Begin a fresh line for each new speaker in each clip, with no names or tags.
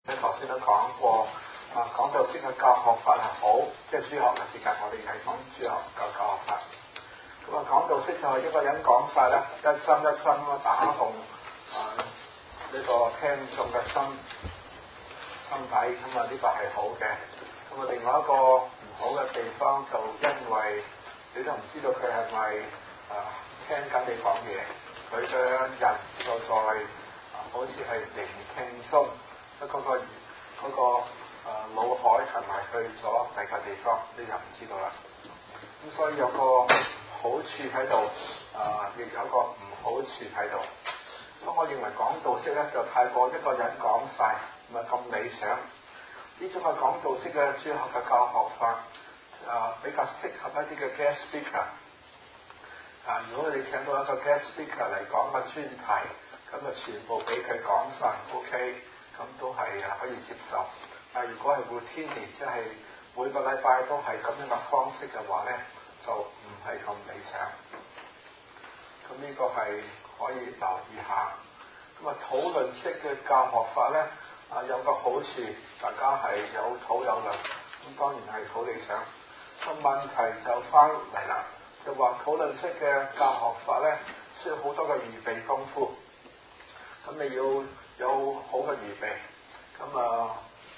頭先都講過，講道式嘅教學法係好，即係主學嘅時間，我哋係講主學教學法。咁講道式就係一個人講晒啦，一針一針咁打動呢個聽眾嘅心底，咁呢個係好嘅。咁另外一個唔好嘅地方就因為你都唔知道佢係咪聽緊你講嘢，佢嘅人就在好似係聆聽中，嗰個腦海係咪去咗第個地方，你就唔知道啦。咁所以有個好處喺度，亦有個唔好處喺度。咁我認為講道式咧就太過一個人講晒，唔係咁理想。呢種嘅講道式嘅主學嘅教學法，比較適合一啲嘅 guest speaker。如果你請到一個 guest speaker 嚟講個專題，咁就全部俾佢講晒 OK， 咁都係可以接受。但如果係 routine， 即係每個禮拜都係咁樣嘅方式嘅話咧，就唔係咁理想。咁呢個係可以留意下。咁討論式嘅教學法咧，有個好處，大家係有討有論，咁當然係好理想。個問題就翻嚟啦，就話討論式嘅教學法咧，需要好多嘅預備功夫。咁你要有好嘅預備，咁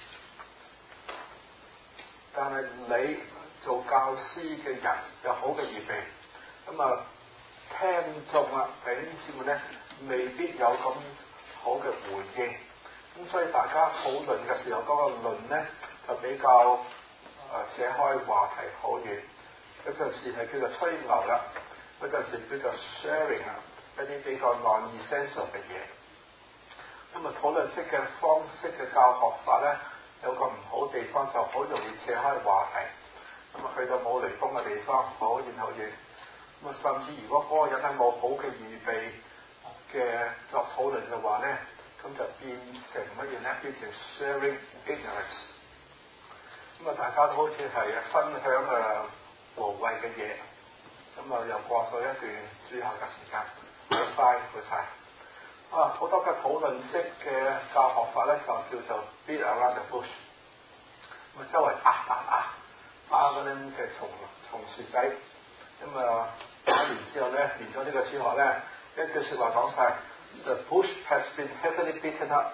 但係你做教師嘅人有好嘅預備，咁聽眾弟兄姊妹咧未必有咁好嘅回應，咁所以大家討論嘅時候，嗰個論咧就比較扯開話題好遠。嗰陣時係叫做吹牛啦，嗰陣時叫做 sharing 一啲比較 non-essential 嘅嘢。咁討論式嘅方式嘅教學法咧，有個唔好地方就好容易扯開話題，咁去到冇雷鋒嘅地方，好遠好遠。咁甚至如果嗰個人係冇好嘅預備嘅作討論嘅話咧，咁就變成乜嘢咧？變成 sharing ignorance。咁大家都好似係分享無謂嘅嘢，咁又過咗一段主學嘅時間，好晒。好多嘅討論式嘅教學法咧，就叫做 beat around the bush。咁周圍打嗰啲嘅松樹仔，打完之後咧，完咗呢個主學咧，一句説話講晒 The bush has been heavily beaten up。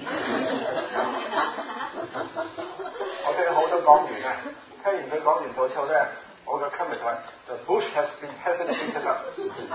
我聽好多講完嘅，聽完佢講完到之後咧，我嘅 comment 係 The bush has been heavily beaten up。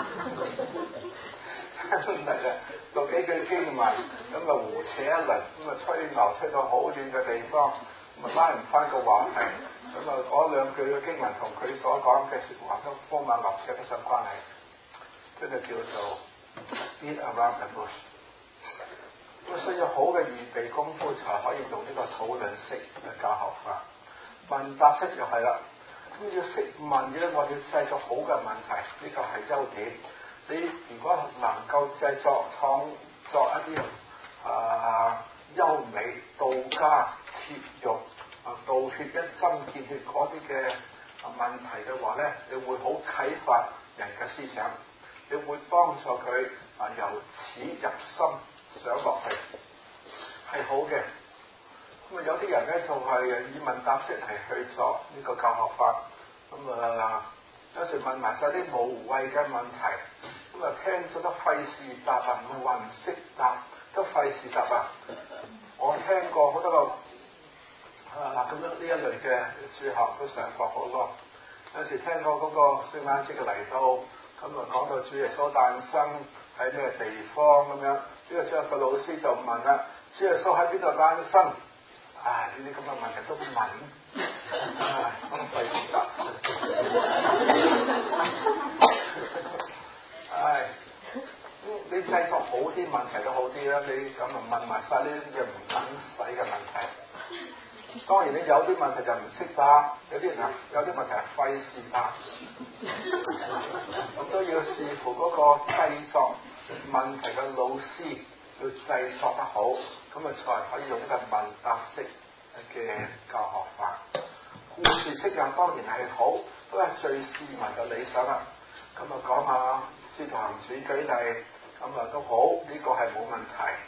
真係嘅，讀幾句經文，咁胡扯一輪，咁吹牛吹到好遠嘅地方，咁拉唔翻個話題，咁嗰兩句嘅經文同佢所講嘅説話都風馬牛不上關係，真係叫做 beat around the bush。咁需要好嘅預備功夫才可以用呢個討論式嘅教學法。問答式就係啦，咁要識問嘅，我哋製作好嘅問題，呢個係優點。你如果能夠製作創作一啲優美、道家、貼肉、道血一針見血嗰啲嘅問題嘅話咧，你會好啟發人嘅思想，你會幫助佢由此入心想落去，係好嘅。咁有啲人咧就係以問答式嚟去做呢個教學法，咁有時問埋晒啲無謂嘅問題，咁聽咗都費事答啊，唔係話唔識答，都費事答啊。我聽過好多個咁樣呢一類嘅主學都上過好多，有時聽過嗰個聖誕節嘅嚟到，咁講到主耶穌誕生喺咩地方咁樣，呢個主日嘅老師就問啦：主耶穌喺邊度誕生？呢啲咁嘅問題都問，咁費事答。你製作好啲問題都好啲啦，你咁問埋晒呢啲嘅唔等使嘅問題。當然你有啲問題就唔識答，有啲問題係費事答，咁都要視乎嗰個製作問題嘅老師要製作得好，咁才可以用一個問答式嘅教學法。故事式又當然係好，都係最市民嘅理想啦。咁講下使徒行傳舉例，咁都好，呢個係冇問題。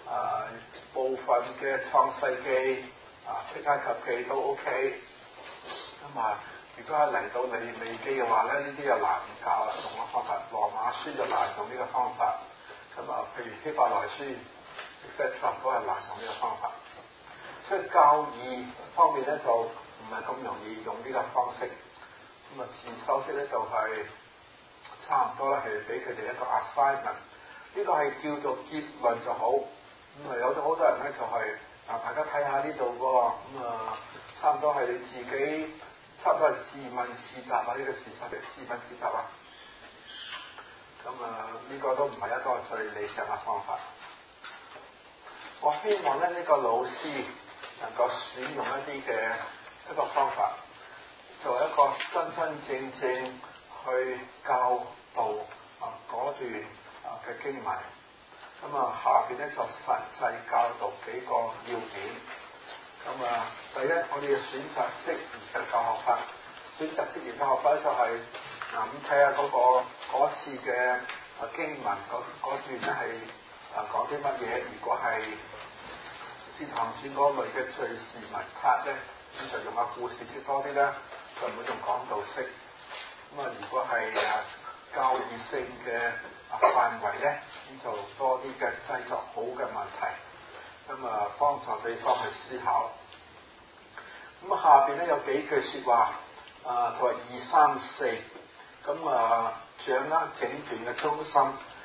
部分嘅創世記出埃及記都 OK。咁如果係嚟到利未記嘅話咧，呢啲又難教啦，用嘅方法。羅馬書就難用呢個方法。咁譬如希伯來書 etc. 都係難用呢個方法。所以教義方面咧就唔係咁容易用呢個方式。咁自修式咧就係差唔多咧係俾佢哋一個 assignment。呢個係叫做結論就好。咁有咗好多人咧就係大家睇下呢度喎。咁差唔多係你自己。差唔多係自問自答呢個事實嘅自問自答啊。咁呢個都唔係一個最理想嘅方法。我希望咧呢個老師能夠選用一個方法，作為一個真真正正去教導嗰段嘅經文。咁下邊咧就實際教導幾個要點。第一，我哋嘅選擇式嘅教學法，選擇式嘅教學法就係咁睇下嗰次嘅經文嗰段咧係講啲乜嘢。如果係使徒行傳嗰類嘅敘事文卡咧，咁就用下故事式多啲啦，就唔會用講道式。如果係教義性嘅範圍咧，咁就多啲嘅製作好嘅問題。幫助對方去思考。下邊咧有幾句説話，就係2、3、4。掌握整段嘅中心，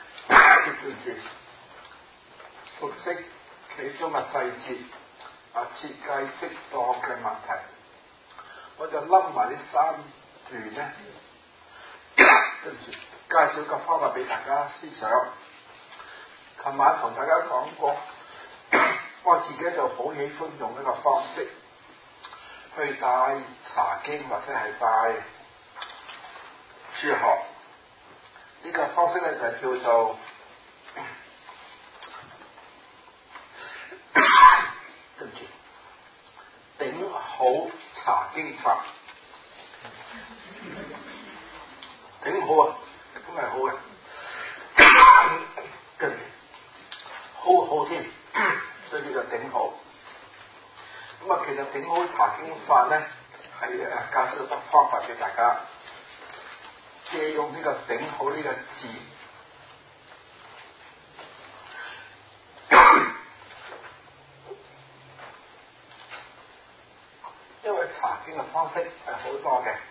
熟悉其中嘅細節，設計適當嘅問題。我就冧埋呢3段咧，跟住介紹個方法俾大家思想。琴晚同大家講過。我自己就好喜歡用一個方式去帶查經或者係帶書學。呢個方式咧就係叫做對唔住頂好查經法。頂好啊，咁係好嘅，跟住好添。所以呢個頂好。其實頂好查經法咧係介紹一個方法俾大家，借用呢個頂好呢個字，因為查經嘅方式係好多嘅，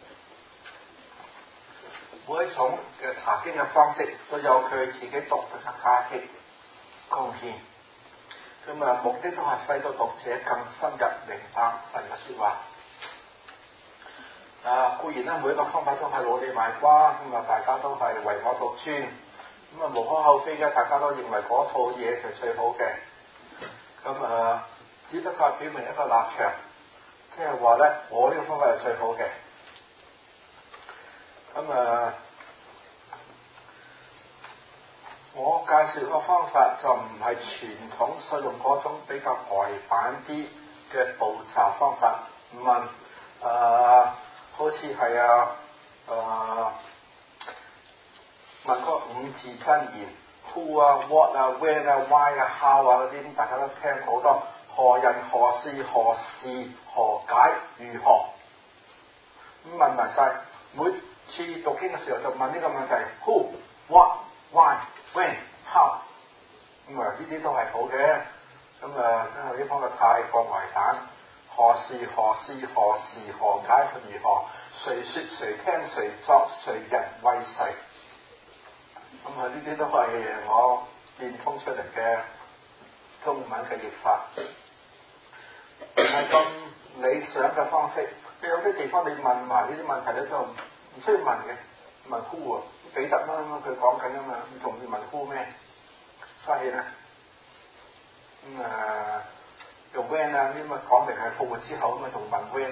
每一種嘅查經嘅方式都有佢自己獨特嘅價值貢獻。目的都係使到讀者更深入明白神嘅説話。固然咧，每一個方法都係老李賣瓜，大家都係唯我獨尊。無可厚非嘅，大家都認為嗰套嘢係最好嘅。只不過表明一個立場，即係話咧，我呢個方法係最好嘅。我介紹個方法就唔係傳統所用嗰種比較呆板啲嘅步驟方法。問好似係問個5字真言 ，who 啊 ，what 啊 ，when 啊 ，why 啊 ，how 啊嗰啲，大家都聽好多。何人何事何事何解如何？問埋晒，每次讀經嘅時候就問呢個問題 ：who、what、why、when、how。呢啲都係好嘅。因為呢方面太過呆板。何事何事何事何解如何？誰說誰聽誰作誰人為誰？呢啲都係我變通出嚟嘅中文嘅譯法，唔係咁理想嘅方式。有啲地方你問埋呢啲問題咧，就唔需要問嘅，問 who 啊，彼得啦，佢講緊啊嘛，仲要問 who 咩？嘥氣啦。用 when 啊，呢咪講明係復活之後咁啊，仲問 when，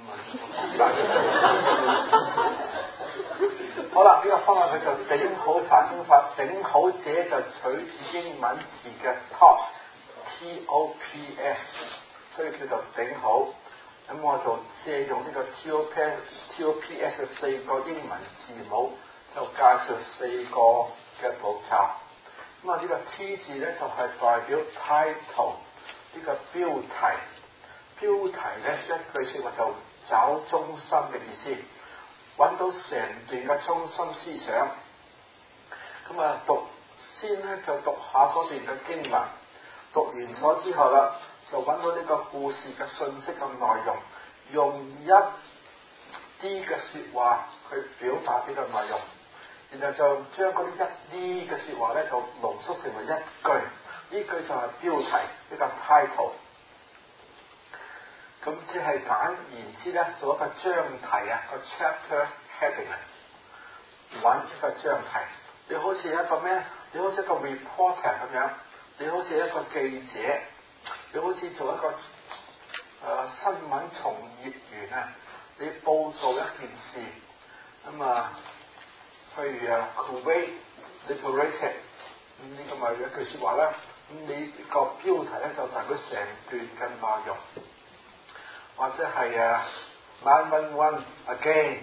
好啦，呢個方案佢就頂好查經法，頂好者就取自英文字嘅 tops，T-O-P-S， 所以叫做頂好。咁我就借用呢個 T-O-P-S 嘅4個英文字母，就介紹4個嘅步驟。 咁啊呢個 T 字咧就係代表 title 呢個標題。標題咧一句説話就找中心嘅意思，揾到成段嘅中心思想。咁啊讀先咧就讀下嗰段嘅經文，讀完咗之後啦，就揾到呢個故事嘅信息嘅內容，用一啲嘅説話去表達呢個內容，然後就將嗰啲一啲嘅説話咧就濃縮成為一句，呢句就係標題，呢個 title。咁即係簡言之咧，做一個章題啊，個 chapter heading 啊，揾一個章題。你好似一個咩？你好似一個 reporter 咁樣，你好似一個記者，你好似做一個新聞從業員啊，你報導一件事。咁啊，譬如啊 Kuwait liberated，呢個咪一句説話啦。咁你個標題咧就代表成段嘅內容。或者係911 again，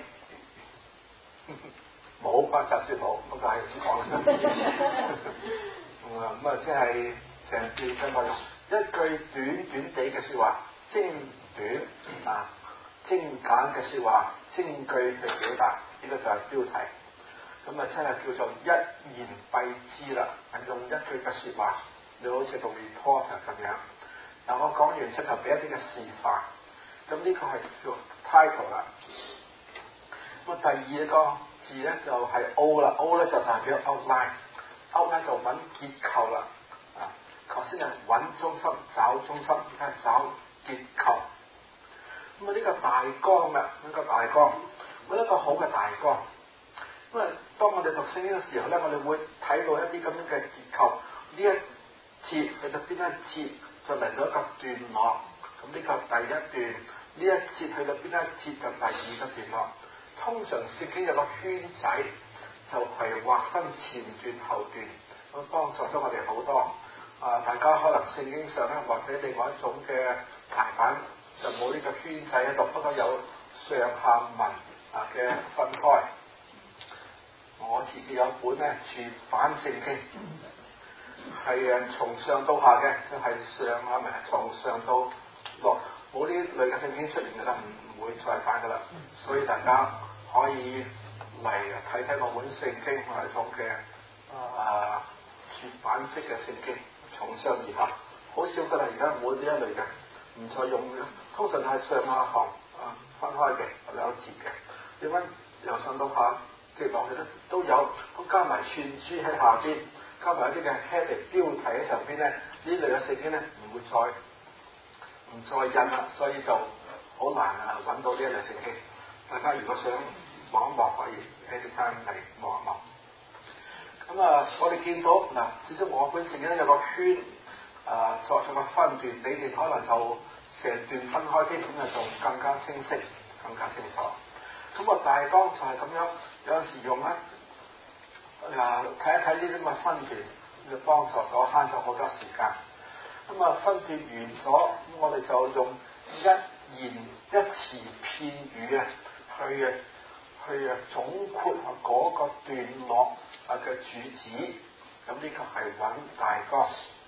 冇關雜誌冇，不過係咁講啦。咁啊，即係成段嘅內容，一句短短地嘅説話，精短啊，精簡嘅説話，精句去表達，呢個就係標題。咁啊，真係叫做一言蔽之啦，用一句嘅説話，你好似讀 reporter 咁樣。嗱，我講完出頭俾一啲嘅示範。咁呢個係叫 title 啦。咁第二個字咧就係 O 啦 ，O 咧就代表 outline，outline 就揾結構啦。啊，頭先係揾中心、找中心，而家係找結構。咁啊呢個大綱啦，呢個大綱，揾一個好嘅大綱。因為當我哋讀聖經嘅時候咧，我哋會睇到一啲咁樣嘅結構。呢一節去到邊一節，就嚟到一個段落。咁呢個第一段。呢一節去到邊一節就第二個段落。通常聖經有個圈仔，就係劃分前段後段，咁幫助咗我哋好多。大家可能聖經上咧，或者另外一種嘅排版就冇呢個圈仔喺度，不過有上下文嘅分開。我自己有本咧絕版聖經，係從上到下嘅，就係上下文從上到落。冇呢類嘅聖經出現嘅啦，唔會再版嘅啦，所以大家可以嚟睇睇我本聖經係一種嘅絕版式嘅聖經，從上而下，好少㗎啦，而家冇呢一類嘅，唔再用嘅，通常係上下行分開嘅，兩節嘅，點解由上到下接落去咧都有，咁加埋串珠喺下邊，加埋一啲嘅 heading 標題喺上邊咧，呢類嘅聖經咧唔會唔再印啦，所以就好難揾到呢一類聖經。大家如果想望一望，可以喺啲間嚟望一望。咁我哋見到嗱，至少我本聖經有個圈作咗個分段，你哋可能就成段分開啲，咁就更加清晰、更加清楚。咁大綱就係咁樣，有陣時用咧睇一睇呢啲咁嘅分段，就幫助咗慳咗好多時間。分段完咗，咁我哋就用一言一詞片語去總括嗰個段落嘅主旨。咁呢個係揾大綱。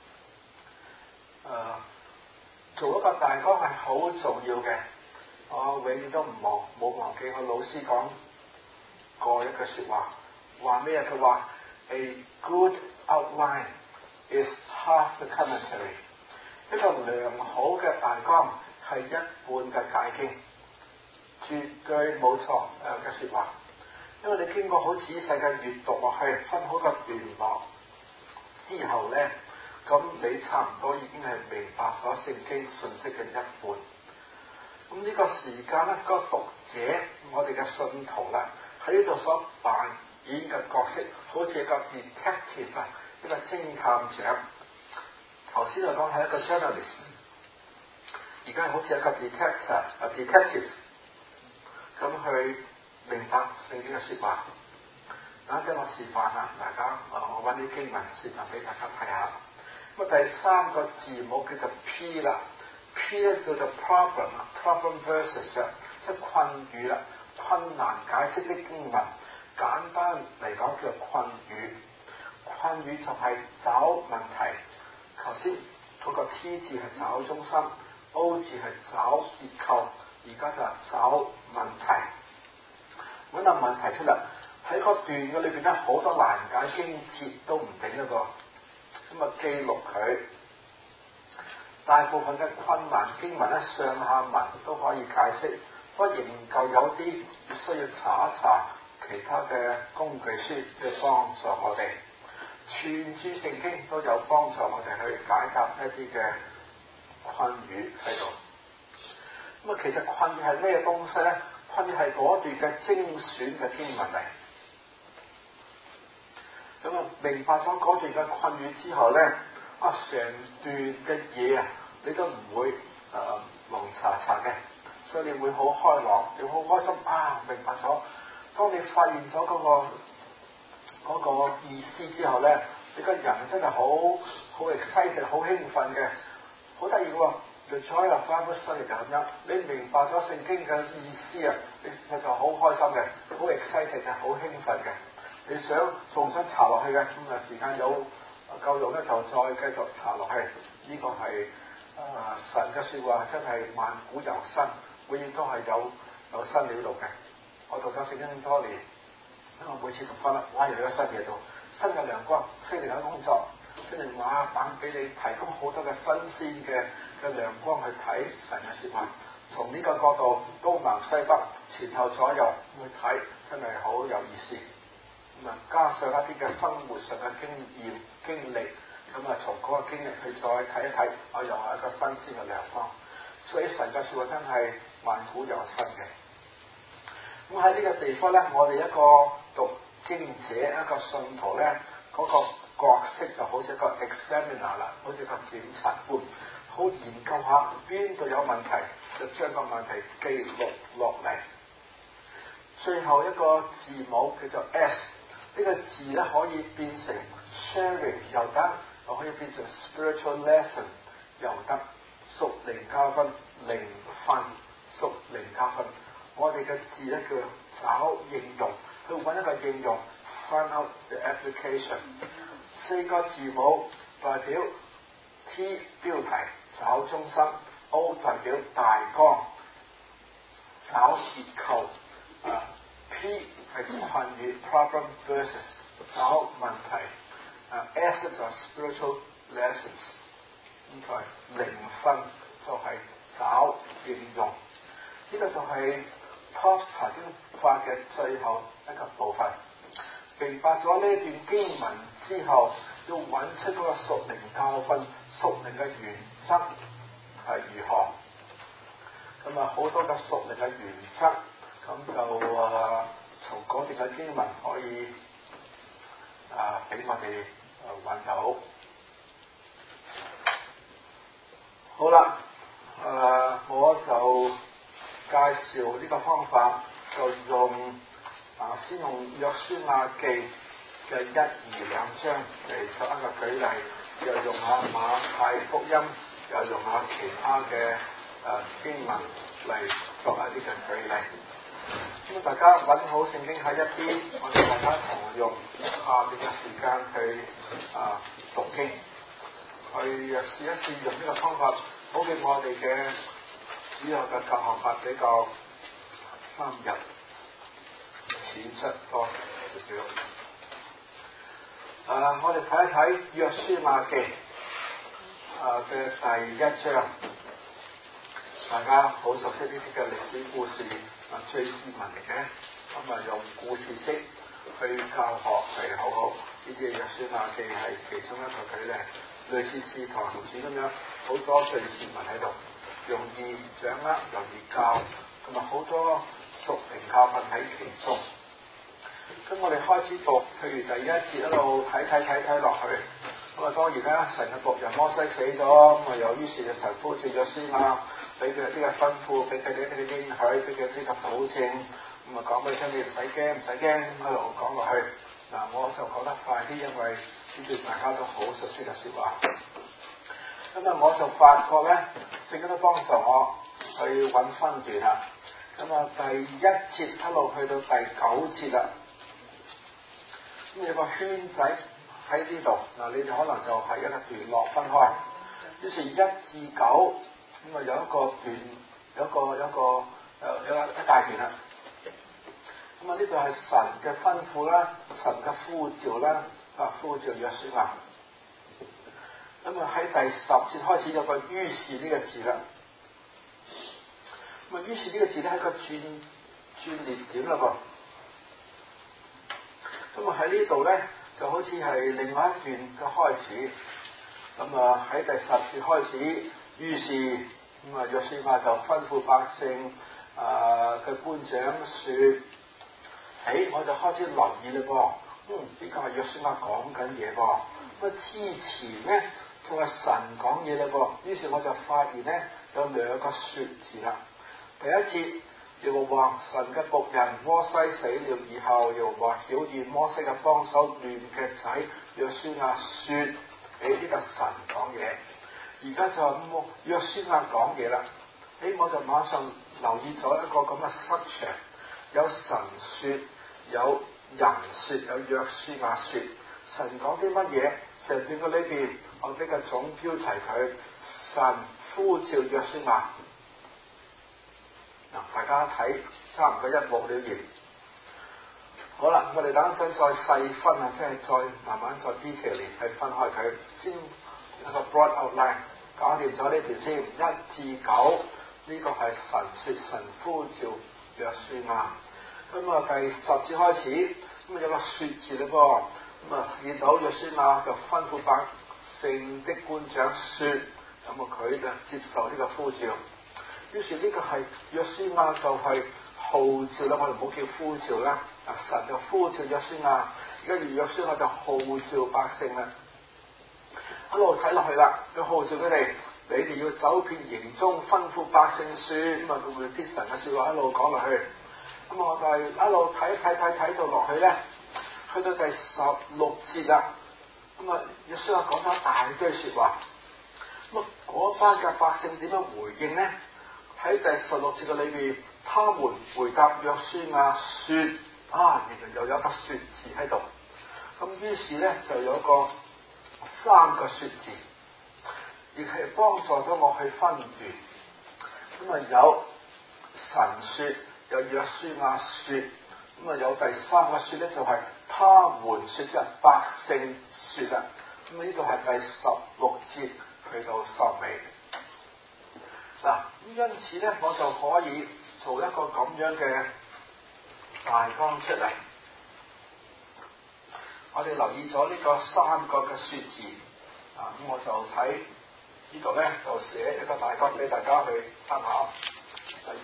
做一個大綱係好重要嘅。我永遠都冇忘記我老師講過一句説話，話咩啊？佢話 A good outline is half the commentary。一個良好嘅大綱係一半嘅解經，絕對冇錯嘅説話。因為你經過好仔細嘅閱讀落去，分好個段落之後咧，咁你差唔多已經係明白咗聖經信息嘅一半。咁呢個時間咧，個讀者我哋嘅信徒啦，喺呢度所扮演嘅角色，好似一個 detective 啊，一個偵探長。頭先就講係一個 journalist， 而家好似一個 detective 咁去明白聖經嘅説話。等陣我示範下大家，我揾啲經文示範俾大家睇下。咁第三個字母叫做 P 啦 ，P 咧叫做 problem verses 即係困語啦，困難解釋的經文。簡單嚟講叫做困語。 困擾就係找問題。頭先嗰個 T 字係找中心 ，O 字係找結構，而家就係找問題。揾到問題出嚟，喺個段嘅裏邊咧，好多難解經節都唔定一個，咁啊記錄佢。大部分嘅困難經文咧，上下文都可以解釋，不過仍舊有啲必須要查一查其他嘅工具書去幫助我哋。全注聖經都有幫助我哋去解答一啲嘅困擾喺度。咁啊，其實困擾係咩東西咧？困擾係嗰段嘅精選嘅經文嚟。咁啊，明白咗嗰段嘅困擾之後咧，成段嘅嘢啊，你都唔會蒙查查嘅，所以你會好開朗，你好開心明白咗。當你發現咗嗰個意思之後咧，你個人真係好 excited， 好興奮嘅，好得意喎。The joy of Bible study 就咁樣，你明白咗聖經嘅意思啊，你就好開心嘅，好 excited 嘅，好興奮嘅。你仲想查落去嘅，咁時間有夠用咧，就再繼續查落去。呢個係神嘅説話，真係萬古猶新，永遠都係有新料到嘅。我讀咗聖經咁多年，因為每次讀翻啦，又有新嘢到，新嘅亮光，新嘅工作，新嘅畫板俾你提供好多嘅新鮮嘅亮光去睇神嘅説話。從呢個角度，東南西北、前後左右去睇，真係好有意思。加上一啲嘅生活上嘅經歷，從嗰個經歷去再睇一睇，又係一個新鮮嘅亮光。所以神嘅説話真係萬古猶新嘅。咁喺呢個地方咧，我哋一個讀經者，一個信徒咧，嗰個角色就好似一個 examiner 啦，好似個檢察官，好研究下邊度有問題，就將個問題記錄落嚟。最後一個字母叫做 S。呢個字咧可以變成 sharing 又得，又可以變成 spiritual lesson 又得，屬靈教訓靈訓，屬靈教訓。我哋嘅字咧叫找應用，去揾一個應用 find out the application。四個字母代表 T 標題找中心， O 代表大綱找結構，P 係困擾 problem versus 找問題，S 就係 spiritual lessons， 咁就係靈訓，就係找應用。呢個就係 Top 查經法嘅最後一個部分。明白咗呢段經文之後，要揾出嗰個屬靈教訓、屬靈嘅原則係如何。好多嘅屬靈嘅原則，咁就從嗰段嘅經文可以俾我哋揾到。好啦，我就介紹呢個方法，就用先用約書亞記嘅1、2、2章嚟作一個舉例，又用下馬太福音，又用下其他嘅經文嚟作一啲嘅舉例。咁大家揾好聖經喺一邊，我哋大家同用下邊嘅時間去讀經，去試一試用呢個方法，好似我哋嘅主要嘅教學法比較深入淺出多少少。我哋睇一睇約書亞記嘅第1章，大家好熟悉呢啲嘅歷史故事。最斯文嚟嘅，用故事式去教學係好好。呢啲約書亞記係其中一個舉例，類似使徒行傳咁樣，好多最斯文喺度，容易掌握，容易教，同埋好多屬靈教訓喺其中。咁我哋開始讀，譬如第1節一路睇落去。當然啦，神嘅僕人摩西死咗，由於是神呼召約書亞，俾佢啲嘅吩咐，俾佢哋啲嘅應許，俾佢啲嘅保證，講俾你聽，你唔使驚，一路講落去。我就講得快啲，因為呢段大家都好熟悉嘅説話。我就發覺咧，聖經都幫助我去揾分段啦。第1節一路去到第9節啦。有個圈仔喺呢度嗱，你哋可能就係一個段落分開。於是1至9咁啊有一個段，有一大段啦。咁啊呢度係神嘅吩咐啦，神嘅呼召啦，呼召約書亞。咁啊喺第10節開始有個於是呢個字啦。咁啊於是呢個字咧係個轉捩點啦噃。咁啊喺呢度咧就好似係另外一段嘅開始。咁啊喺第10節開始，於是咁啊約書亞就吩咐百姓嘅官長說：我就開始留意嘞噃，呢個係約書亞講緊嘢噃。咁啊之前咧就係神講嘢嘞噃。於是我就發現咧有2個說字啦。第一節耶和華神嘅僕人摩西死了以後，耶和華曉諭摩西嘅幫手嫩嘅仔約書亞說：呢個神講嘢。而家就約書亞講嘢啦。我就馬上留意咗一個咁嘅失常，有神說，有人說，有約書亞說。神講啲乜嘢？成段嘅裏邊，我俾個總標題佢：神呼召約書亞。嗱，大家睇差唔多一目了然。好啦，我哋等一陣再細分啊，即係再慢慢再 detail 去分開佢。先一個 broad outline 搞掂咗呢條先。1至9呢個係神說，神呼召約書亞。咁啊第10節開始，咁啊有個說字嘞噃。咁啊見到約書亞就吩咐百姓的官長說，咁啊佢就接受呢個呼召。於是呢個係約書亞就係號召啦，我哋唔好叫呼召啦。神就呼召約書亞，而家約書亞就號召百姓啦。一路睇落去啦，佢號召佢哋，你哋要走遍營中，吩咐百姓說，咁啊佢會啲神嘅說話一路講落去。咁我就係一路睇到落去咧，去到第16節啦。咁啊約書亞講咗一大堆說話。咁啊嗰班嘅百姓點樣回應咧？喺第16節嘅裏邊，他們回答約書亞說：原來又有一個說字喺度。咁於是咧就有個3個說字，亦係幫助咗我去分段。咁啊有神說，有約書亞說，咁啊有第3個說咧就係他們說，即係百姓說啦。咁啊呢度係第16節去到收尾。嗱，咁因此咧，我就可以做一個咁樣嘅大綱出嚟。我哋留意咗呢個3個嘅說字，咁我就喺呢度咧就寫一個大綱俾大家去參考。第一，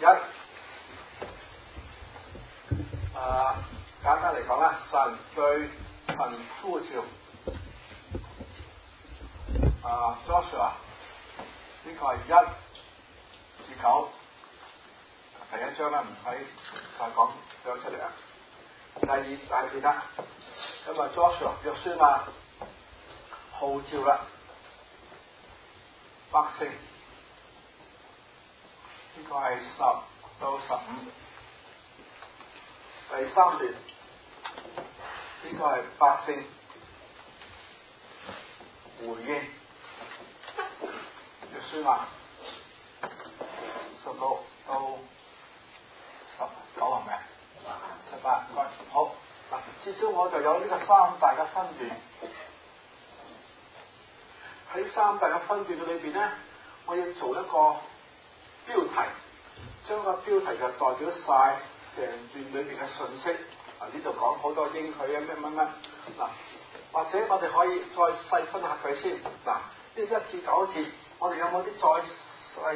簡單嚟講啦，神對神呼召Joshua 呢個係1至9，第1章啦，唔使再講講出嚟啊。第2大段啦，咁啊 Joshua 約書亞號召啦百姓，呢個係10到15。第3段呢個係百姓回應約書亞16到19係咪？18，好嗱，至少我就有呢個3大嘅分段。喺3大嘅分段嘅裏邊咧，我要做一個標題，將個標題就代表晒成段裏邊嘅信息。呢度講好多應許啊，咩嗱，或者我哋可以再細分下佢先。嗱，呢1至9節，我哋有冇啲再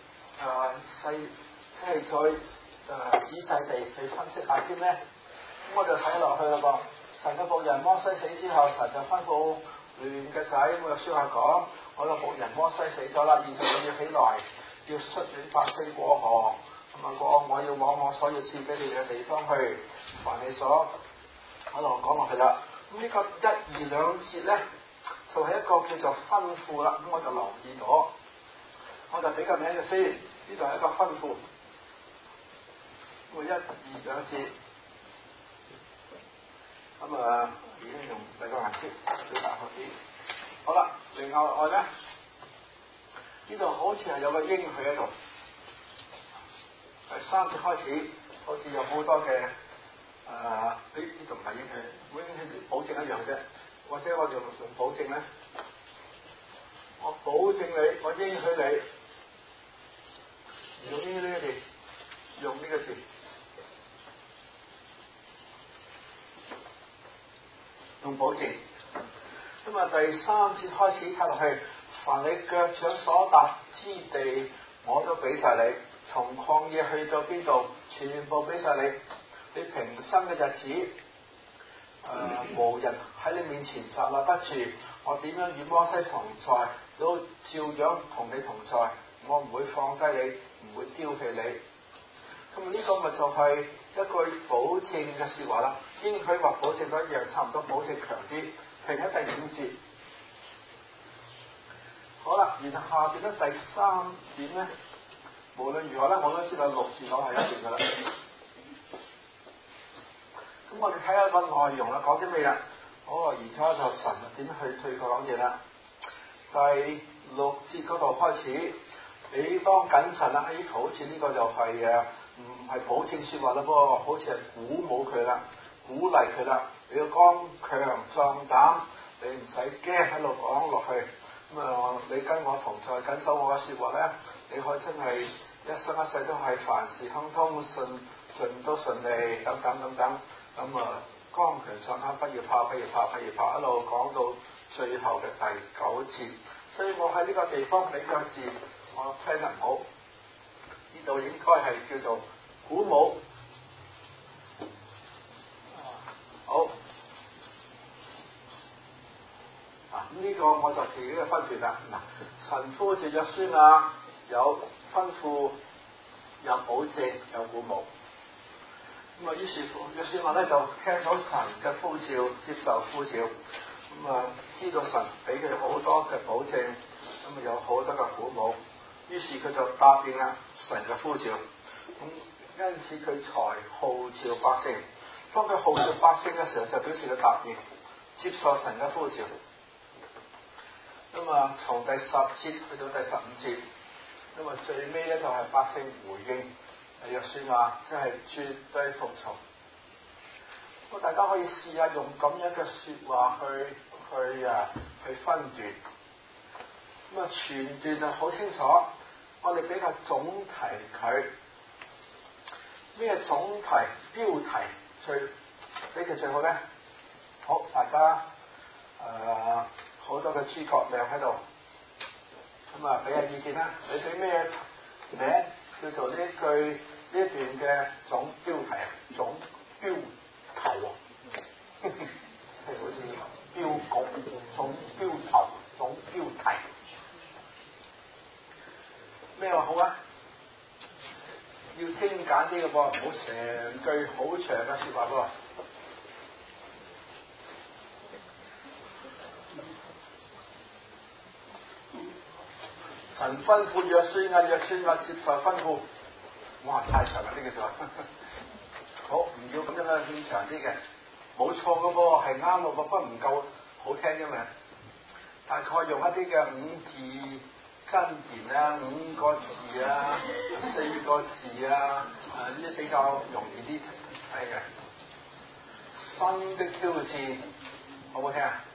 即係再仔細地去分析下啲咧？咁我就睇落去啦噃。神嘅僕人摩西死之後，神就吩咐嫩嘅仔約書亞講：我嘅僕人摩西死咗啦，現在你要起來，要率領百姓過河，咁啊我要往我所要賜俾你嘅地方去，凡你所一路講落去啦。咁呢個1、2、2節咧，就係一個叫做吩咐啦。咁我就留意咗，我就俾個名嘅先。呢度係一個吩咐。咁1、2、2節，咁已經用第二個顏色表達好啲。好啦，另外咧，呢度好似係有個應許喺度。第3節開始，好似有好多嘅呢度唔係應許，應許保證一樣啫。或者我用保證咧，我保證你，我應許你，用呢個字，用呢個字。用保證。咁啊，第3節開始睇落去，凡你腳掌所踏之地，我都俾晒你。從曠野去到邊度，全部俾晒你。你平生嘅日子，無人喺你面前屹立不住。我點樣與摩西同在，都照樣同你同在。我唔會放低你，唔會丟棄你。咁呢個咪就係一句保證嘅説話啦。應許或保證都一樣，差唔多保證強啲。停喺第5節。好啦，然後下邊咧第3點咧，無論如何咧，我都知道6字講係一段噶啦。咁我哋睇下個內容啦，講啲咩啦？然之後就神點去對佢講嘢啦。第6節嗰度開始，你當謹慎啦。好似呢個就係唔係保證説話啦噃，好似係鼓舞佢啦，鼓勵佢啦。你要剛強壯膽，你唔使驚喺度講落去。你跟我同在，緊守我嘅説話咧，你可以真係一生一世都係凡事亨通，盡都順利，等等等等。剛強壯膽，不要怕，不要怕，不要怕，一路講到最後嘅第9節。所以我喺呢個地方俾個字，我聽得唔好。呢度應該係叫做鼓舞。好。呢個我就自己嘅分別啦。神呼召約書亞，有吩咐，有保證，有鼓舞。於是乎約書亞咧就聽到神嘅呼召，接受呼召。知道神俾佢好多嘅保證，有好多嘅鼓舞。於是佢就答應啦神嘅呼召。因此佢才號召百姓。當佢號召百姓嘅時候，就表示佢答應接受神嘅呼召。從第10節去到第15節，最尾咧就係百姓回應約書亞，即係絕對服從。大家可以試下用咁樣嘅説話去分段。全段好清楚，我哋比較總題佢咩總題標題俾佢最好咧？好，大家好多嘅諸葛亮喺度，俾下意見啦。你俾咩名叫做呢一段嘅總標題啊？總標題喎，好似標局、總標頭、總標題，咩話好啊？要精簡啲嘅噃，唔好成句好長嘅説話噃。神吩咐約書亞，約書亞接受吩咐。哇！太長啦呢句説話。好，唔要咁樣啦，要長啲嘅。冇錯嘅噃，係啱嘅，不過唔夠好聽啫嘛。大概用一啲嘅5字真言啊，5個字啊，4個字啊，呢啲比較容易啲睇嘅。新的挑戰，好唔好聽啊？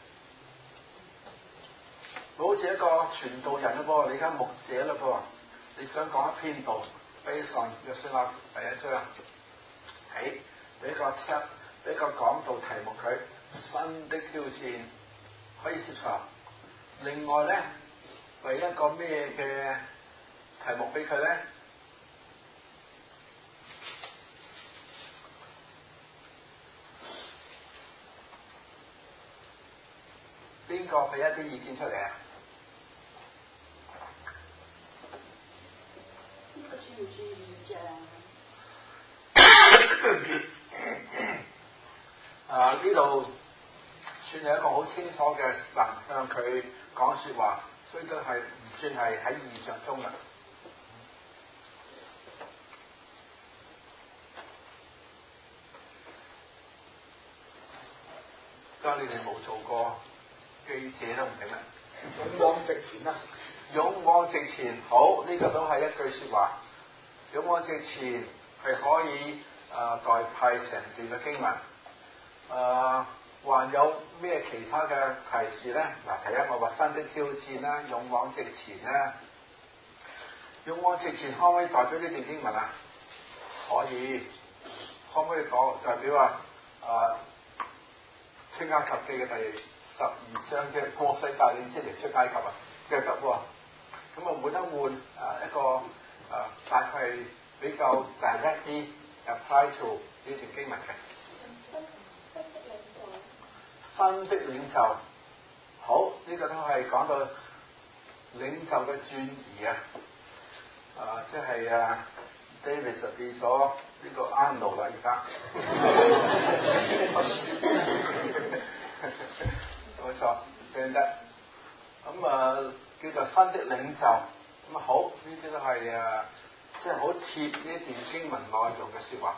好似一個傳道人咯噃，你而家牧者咯噃，你想講一篇道，俾上約書亞第1章，俾個講道題目佢，新的挑戰可以接受。另外咧，俾一個咩嘅題目俾佢咧？邊個俾一啲意見出嚟啊？呢度算係一個好清楚嘅神向佢講説話，所以都係唔算係喺異象中嘅。 所以你哋冇做過記者都唔定啦。
勇往直前啦，
勇往直前，好，呢、個都係一句説話。勇往直前係可以代替成段嘅經文。還有咩其他嘅提示咧？嗱，第一我話新的挑戰啦，勇往直前啦。勇往直前可唔可以代表呢段經文啊？可以，可唔可以講代表出埃及記嘅第12章即係摩西帶領以色列出埃及啊？嘅得喎。咁啊，換一換一個大概係比較 directly apply to 呢段經文嘅。新的領袖，好，呢、個都係講到領袖嘅轉移啊！即係David 就變咗呢個安奴啦，而家冇錯，變得咁叫做新的領袖。咁好，呢啲都係即係好貼呢一段經文內容嘅説話。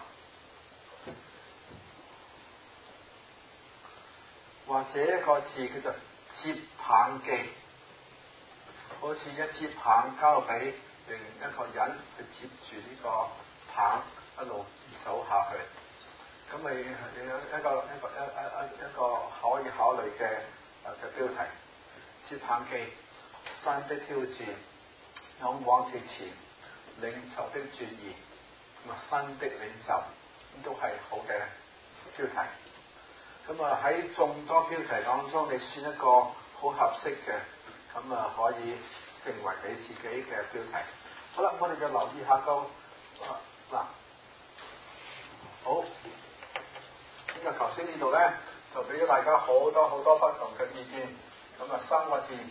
或者一個字叫做接棒記，好似一支棒交俾另一個人去接住呢個棒一路走下去，咁咪有一個可以考慮嘅標題。接棒記，新的挑戰，勇往直前，領袖的轉移，咁新的領袖，咁都係好嘅標題。咁喺眾多標題當中，你選一個好合適嘅，咁可以成為你自己嘅標題。好啦，我哋就留意下個嗱，好，頭先呢度咧就俾咗大家好多不同嘅意見。咁3個字，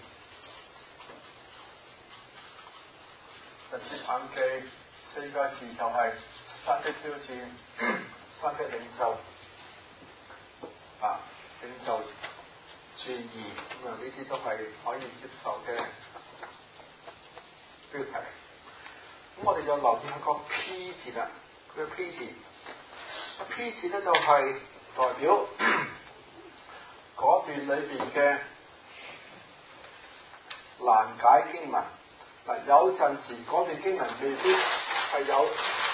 接棒記，4個字就係新的挑戰，新的領袖。領袖轉移，咁呢啲都係可以接受嘅標題。咁我哋就留意下個 P 字啦，佢嘅 P 字，個 P 字咧就係代表嗰段裏邊嘅難解經文。嗱，有陣時嗰段經文未必係有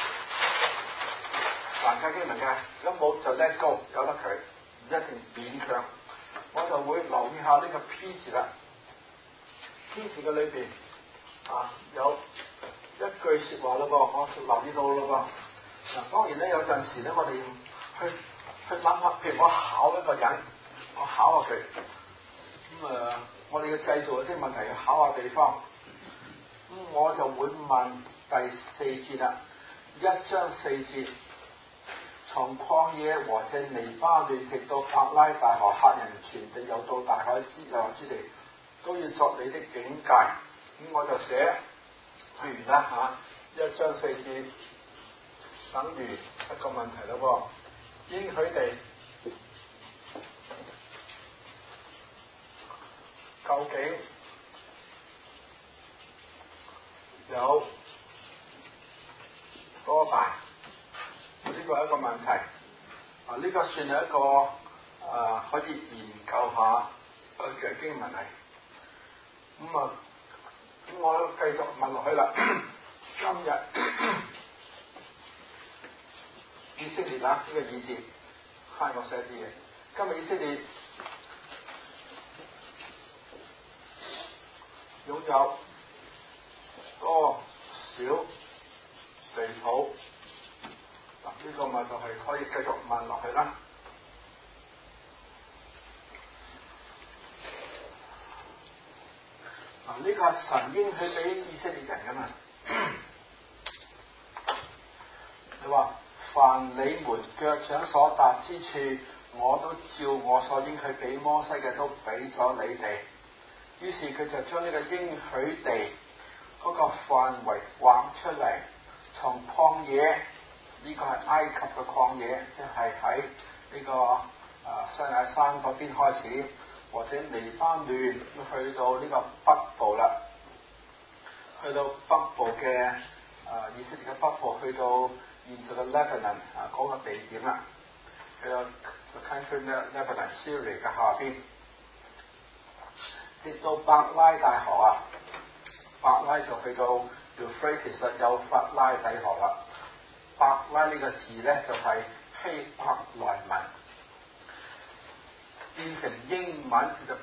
難解經文嘅，如果冇就 let go，由得佢。唔一定勉強，我就會留意下呢個 P 字啦。P 字嘅裏邊有一句説話咯噃，我留意到咯噃。嗱，當然咧有陣時咧，我哋去諗下，譬如我考一個人，我考下佢，咁我哋要製造一啲問題去考下對方。咁我就會問第4節啦，1章4節。從曠野和這黎巴嫩直到伯拉大河，赫人全地又到大海之洋之地，都要作你的境界。咁我就寫完啦1章4節，等於一個問題咯噃。應許地究竟有多大？呢個係一個問題，呢個算係一個可以研究下嘅經文嚟。咁我繼續問落去啦。今日以色列呢個意思，我寫啲嘢。今日以色列擁有多少地土？呢個咪就係可以繼續問落去啦。呢個係神應許俾以色列人㗎嘛？你話凡你們腳掌所踏之處，我都照我所應許俾摩西嘅都俾咗你哋。於是佢就將呢個應許地嗰個範圍畫出嚟，從曠野。呢個係埃及嘅曠野，即係喺呢個西乃山嗰邊開始，或者黎巴嫩去到呢個北部啦，去到北部嘅以色列嘅北部，去到現在嘅 Lebanon 嗰個地點啦。 去到 country Lebanon Syria 嘅下邊，直到伯拉大河啊，伯拉就去到 Euphrates 有法拉底河啦。伯拉呢個字咧就係、希伯來文，變成英文叫做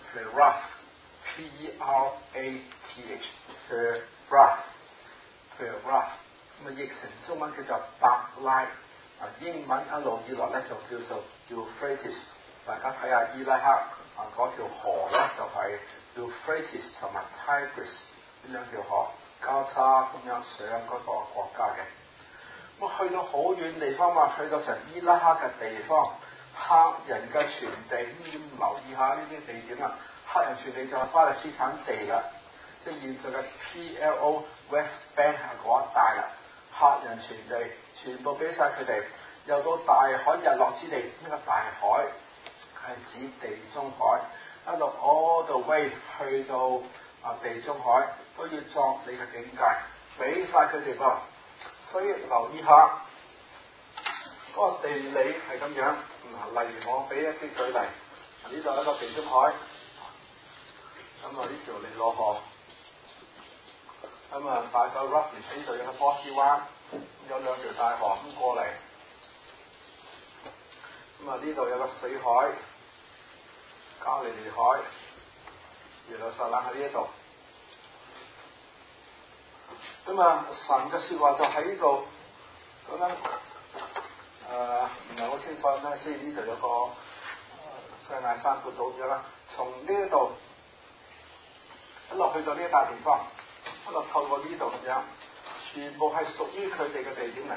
Perath，P-E-R-A-T-H，Perath，咁啊譯成中文叫做伯拉，英文一路以來咧就叫做 Euphrates。大家睇下伊拉克嗰條河咧就係、Euphrates 同埋 Tigris 呢兩條河交叉咁樣上嗰個國家嘅。咁去到好遠地方嘛，去到成伊拉克嘅地方，黑人嘅傳地，咁要留意下呢啲地點啊。黑人傳地就係巴勒斯坦地啦，即係現在嘅 PLO West Bank 嗰一帶啦。黑人傳地全部俾晒佢哋，又到大海日落之地，呢個大海係指地中海，一路 all the way 去到地中海都要作你嘅境界，俾晒佢哋噃。所以留意下嗰個地理係咁樣。例如我俾一啲舉例，呢度一個地中海，咁呢條尼羅河，咁大概 roughly 呢度有個波斯灣，有兩條大河咁過嚟，咁呢度有個死海，加利利海，耶路撒冷喺呢一度。咁神嘅説話就喺呢度，咁樣唔係好清楚咩先？呢度有個西奈山半島咁啦，從呢一度一落去到呢一笪地方，一路透過呢度咁樣，全部係屬於佢哋嘅地點嚟。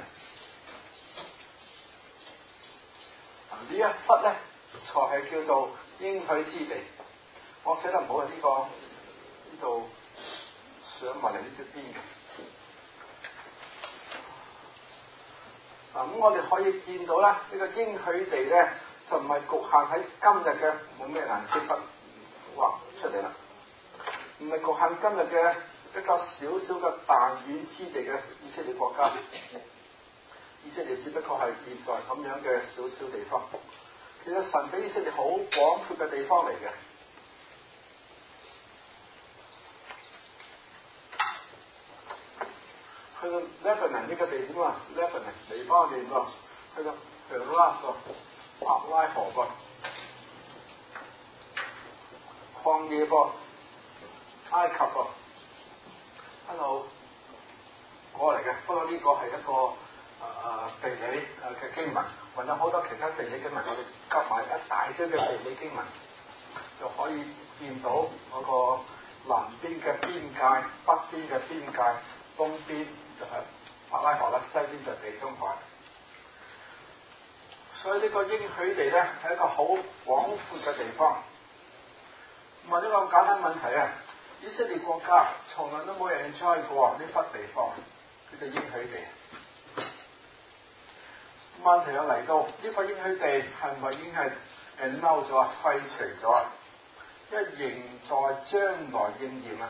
呢一忽咧，才係叫做應許之地。我寫得唔好啊！呢度上埋嚟呢隻邊嘅。咁我哋可以見到啦，呢個應許地咧就唔係局限喺今日嘅，冇咩顏色筆畫出嚟啦，唔係局限今日嘅一個小小嘅彈丸之地嘅以色列國家。以色列只不過係現在咁樣嘅小小地方，其實神俾以色列好廣闊嘅地方嚟嘅。去到 Lebanon 呢個地點啊 ，Lebanon 黎巴嫩喎，去到 Perath 喎，伯拉河喎，曠野噃，埃及喎，一路過嚟嘅。不過呢個係一個地理嘅經文，還有好多其他地理經文，我哋夾埋一大堆嘅地理經文，就可以見到嗰個南邊嘅邊界、北邊嘅邊界、東邊就係伯拉河啦，西邊就係地中海。所以呢個應許地咧係一個好廣闊嘅地方。問一個咁簡單問題啊，以色列國家從來都冇人 enjoy 過呢忽地方，叫做應許地。問題又嚟到，呢個應許地係咪已經係嬲咗、廢除咗？因為仍在將來應驗啊！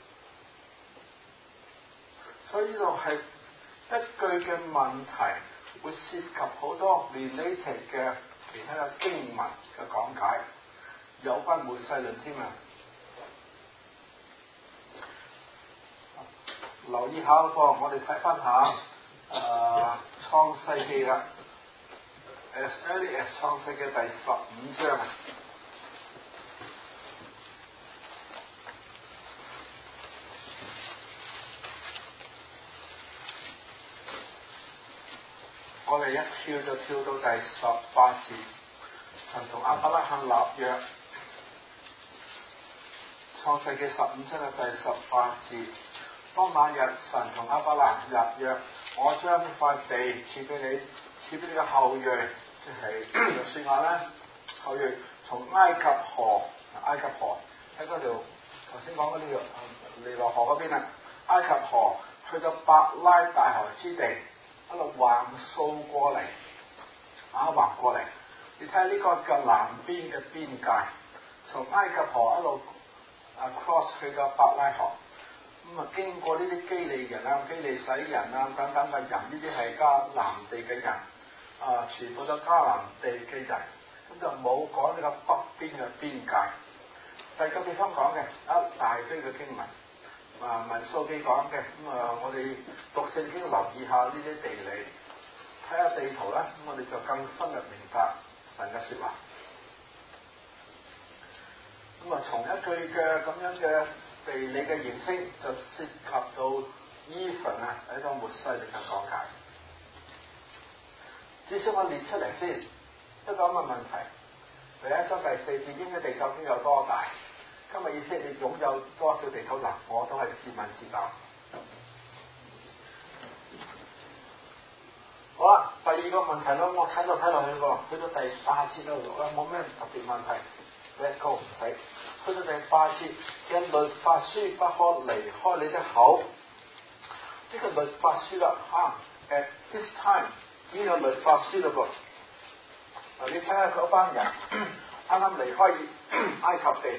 所以呢度係一句嘅問題，會涉及好多 related 嘅其他嘅經文嘅講解，有關末世論添啊！留意下個，我哋睇翻下創世記啦 ，as early as 創世記第15章啊。我哋一跳就跳到第18節，神同亞伯拉罕立約。創世記15章嘅第18節，當那日神同亞伯拉罕立約，我將呢塊地賜俾你，賜俾你嘅後裔，即係約書亞啦，後裔從埃及河喺嗰條頭先講嗰條尼羅河嗰邊啊，埃及河去到伯拉大河之地。一路橫掃過嚟，橫過嚟。你睇下呢個嘅南邊嘅邊界，從埃及河一路cross 去到伯拉河，經過呢啲基利人啊、基利洗人啊等等嘅人，呢啲係迦南地嘅人， 全部都迦南地嘅人，咁就冇講呢個北邊嘅邊界。第二個地方講嘅一大堆嘅經文，民數記講嘅，我哋讀聖經留意下呢啲地理，睇下地圖咧，咁我哋就更深入明白神嘅説話。從一句嘅咁樣嘅地理嘅認識，就涉及到Ephraim係一個末世嘅講解。至少我列出嚟先，一個咁嘅問題。第一章第4節，應許地究竟有多大？今日以色列擁有多少地土？我都係自問自答。好啦，第二個問題咯，我睇落去喎，去到第8節嗰度咧，冇咩特別問題。一個唔使，去到第8節，嘅律法書不可離開你的口。呢個律法書啦，at this time 已經有律法書嘞噃。你睇下嗰班人啱啱離開埃及地，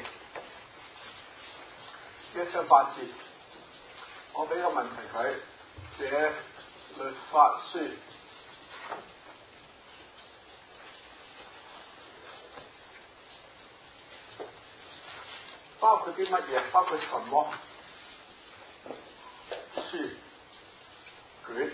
一章8節，我俾個問題佢，這律法書包括啲乜嘢？包括什麼書卷？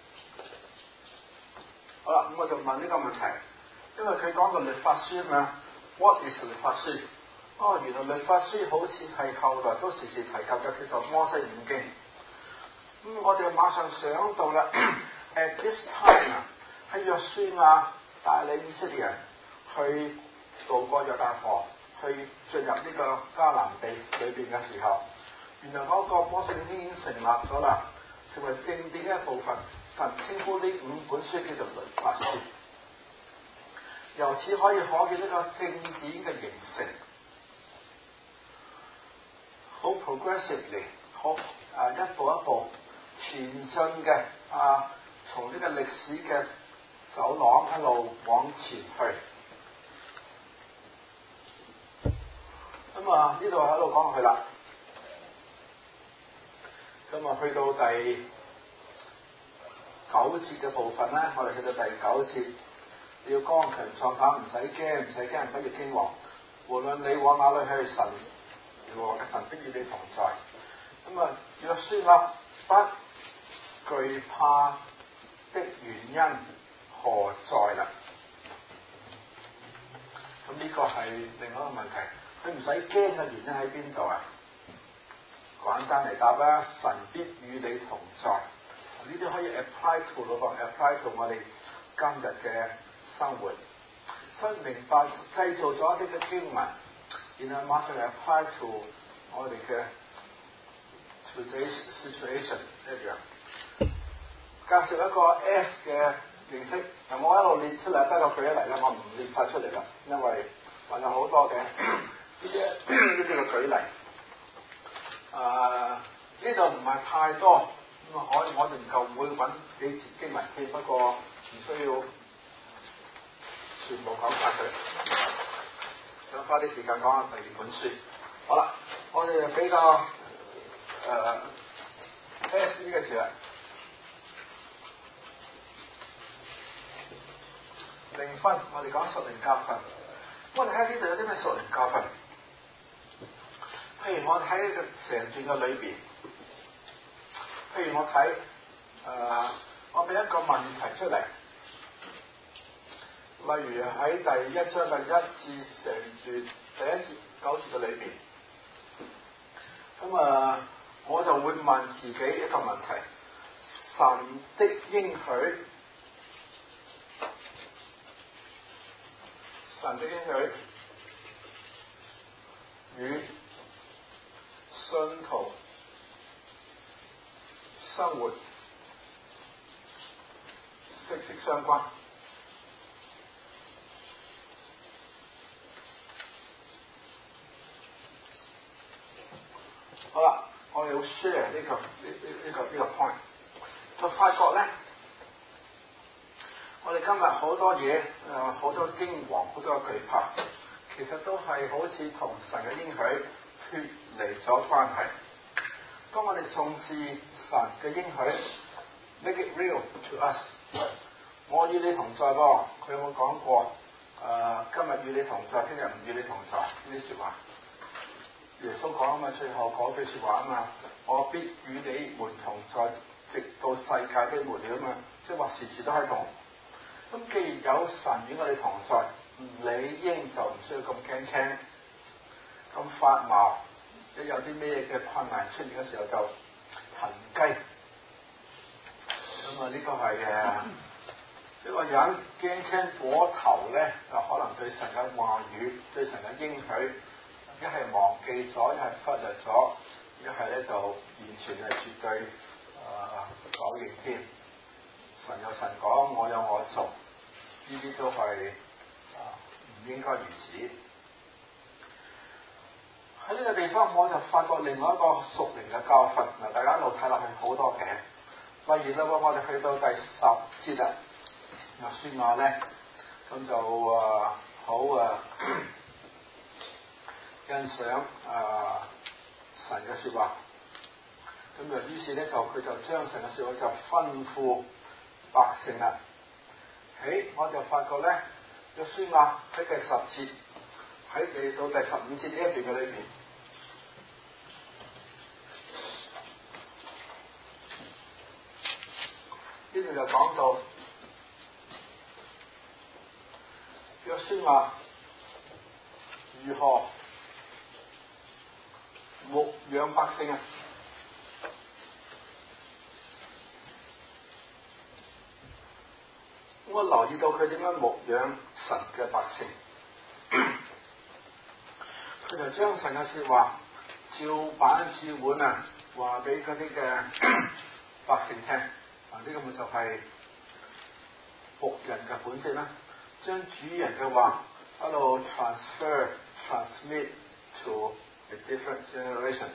好啦，咁我就問呢個問題，因為佢講個律法書嘛 ，What is 律法書？原來律法書好似係後來都時時提及嘅，叫做摩西五經。我哋馬上想到啦，at this time 喺約書亞帶領以色列人去渡過約旦河，去進入呢個迦南地裏邊嘅時候，原來嗰個摩西五經已經成立咗啦，成為正典嘅一部分。神稱呼呢5本書叫做律法書，由此可以可見呢個正典嘅形成，好 progressively， 好一步一步前進嘅從呢個歷史嘅走廊一路往前去。咁呢度喺度講落去啦，咁去到第9節嘅部分咧，我哋去到第9節，你要剛強壯膽，唔使驚，唔使驚人不要驚惶。無論你往哪裏去，神和嘅神必與你同在。約書亞不懼怕的原因何在啦？咁呢個係另外一個問題。佢唔使驚嘅原因喺邊度啊？簡單嚟答啦，神必與你同在。呢啲可以 apply to apply to 我哋今日嘅生活。所以明白製造咗一啲嘅經文，然後馬上 apply to 我哋嘅 today's situation 一樣。介紹一個 S 嘅形式，我一路列出嚟，得個舉一例啦，我唔列晒出嚟啦，因為還有好多嘅呢啲嘅舉例。呢度唔係太多。我哋唔夠會揾幾節經文添，不過唔需要全部講晒佢。想花啲時間講下第2本書。好啦，我哋就比較S 呢個字啦。靈分，我哋講屬靈教訓。我哋喺呢度有啲咩屬靈教訓？譬如我喺呢個成段嘅裏邊。譬如我睇我俾一個問題出嚟，例如喺第1章嘅1至成段第1節9節嘅裏邊，我就會問自己一個問題：神的應許，神的應許與信徒生活息息相關。好啦，我哋要 share 呢個 point， 就發覺咧，我哋今日好多嘢，好多驚惶，好多懼怕，其實都係好似同神嘅應許脫離咗關係。當我哋重視神嘅應許 ，make it real to us， 我與你同在噃，佢有冇講過？今日與你同在，聽日唔與你同在呢啲説話？耶穌講啊嘛，最後嗰句説話啊嘛，我必與你們同在，直到世界的末了啊嘛，即係話時時都喺度。咁既然有神與我哋同在，理應就唔需要咁驚青、咁發毛。一有啲咩嘅困難出現嘅時候就騰雞。咁啊，呢個係一個人驚青過頭咧，就可能對神嘅話語、對神嘅應許，一係忘記咗，一係忽略咗，一係咧就完全係絕對否認添。神有神講，我有我做，呢啲都係唔應該如此。喺呢個地方，我就發覺另外一個屬靈嘅教訓。嗱，大家一路睇落去好多嘅。例如啦，我哋去到第10節啦，約書亞咧，咁就好欣賞神嘅説話。咁就於是咧，佢就將神嘅説話就吩咐百姓啦。我就發覺咧，約書亞喺第10節，喺嚟到第15節呢一段嘅裏邊。呢度就講到約書亞如何牧養百姓啊！我留意到佢點樣牧養神嘅百姓，佢就將神嘅説話照板照碗啊，話俾嗰啲嘅百姓聽。呢個咪就係僕人嘅本色啦，將主人嘅話一路 transmit to a different generation。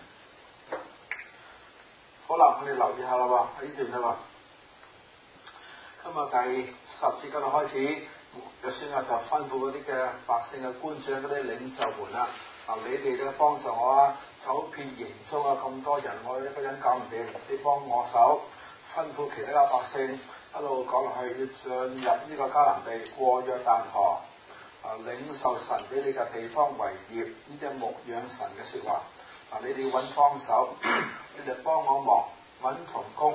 好啦，我哋留意下啦喎，喺呢段啦喎。今日第10節嗰度開始，約書亞就吩咐嗰啲嘅百姓嘅官長嗰啲領袖們啦，你哋就幫助我啊，走遍營中啊，咁多人，我一個人搞唔掂，你幫我手。吩咐其他嘅百姓一路講落去，要進入呢個迦南地，過約旦河，領受神俾你嘅地方為業。呢啲係牧養神嘅説話。你哋要揾幫手，你哋幫我忙揾同工。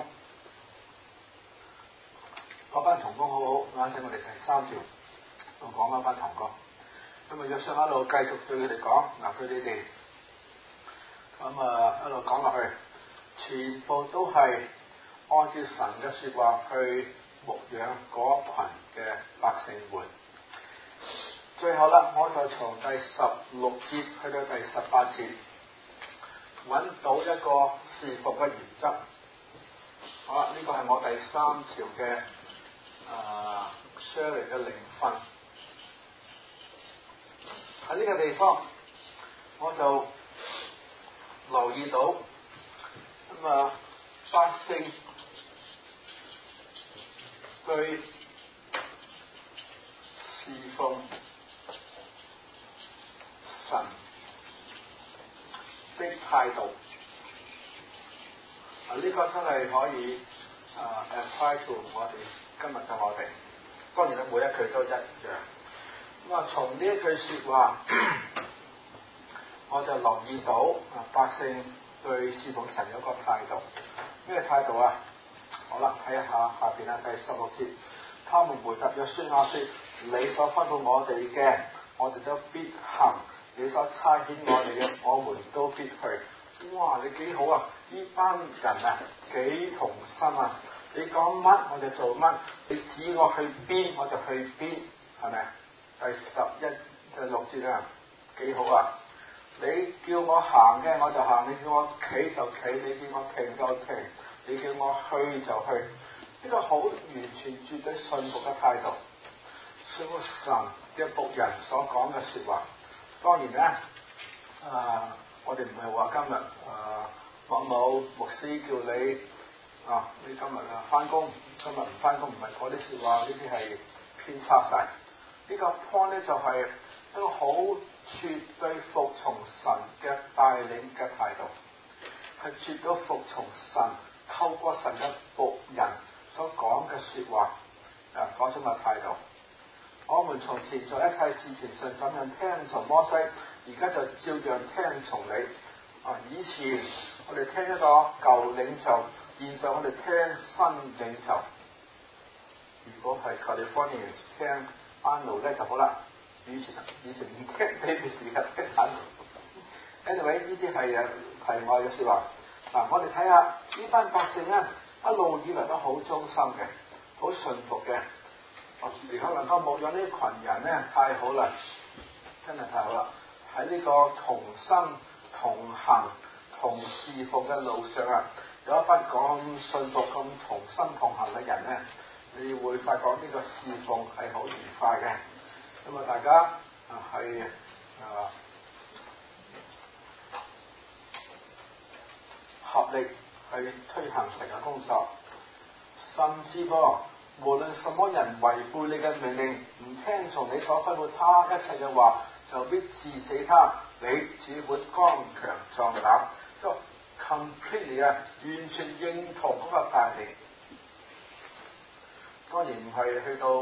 嗰班同工好好，啱先我哋第3條，我講嗰班同工。咁約書亞一路繼續對佢哋講，佢哋咁一路講落去，全部都係按照神嘅説話去牧養嗰群嘅百姓們。最後啦，我就從第16節去到第18節揾到一個侍奉嘅原則。好啦，呢個係我第3條嘅sharing 嘅靈訓。喺呢個地方，我就留意到百姓對侍奉神的態度，呢個真係可以apply to 我哋今日嘅我哋。當然啦，每一句都一樣。從呢一句説話，我就留意到百姓對侍奉神有個態度。咩態度啊？好啦，睇下下邊啦，第16節，他們回答約書亞說：你所吩咐我哋嘅，我哋都必行；你所差遣我哋嘅，我們都必去。哇！你幾好啊！呢班人啊，幾同心啊！你講乜我就做乜，你指我去邊我就去邊，係咪啊？第6節啊，幾好啊！你叫我行嘅我就行，你叫我企就企，你叫我停就停，你叫我去就去。呢個好完全絕對信服嘅態度，信服神嘅僕人所講嘅説話。當然咧，我哋唔係話今日某某牧師叫你你今日翻工，今日唔翻工，唔係嗰啲説話，呢啲係偏差晒。呢個 point 咧就係一個好絕對服從神嘅帶領嘅態度，係絕對服從神透過神嘅僕人所講嘅説話， 講咗個態度。我們從前在一切事情上怎樣聽從摩西，而家就照樣聽從你。以前我哋聽一個舊領袖，現在我哋聽新領袖。如果係 California 聽安奴咧就好啦，以前唔聽 David 而家聽安奴。Anyway 呢啲係題外嘅説話。我哋睇下呢班百姓咧，一路以來都好忠心嘅，好順服嘅。而可能夠牧養呢群人咧，太好啦，真係太好啦！喺呢個同心同行同侍奉嘅路上有一班咁順服、咁同心同行嘅人咧，你會發覺呢個侍奉係好愉快嘅。咁大家係合力去推行成個工作，甚至無論什麼人違背你嘅命令，唔聽從你所吩咐他一切嘅話，就必治死他。你只管剛強壯膽，就 completely 完全認同嗰個帶領。當然唔係去到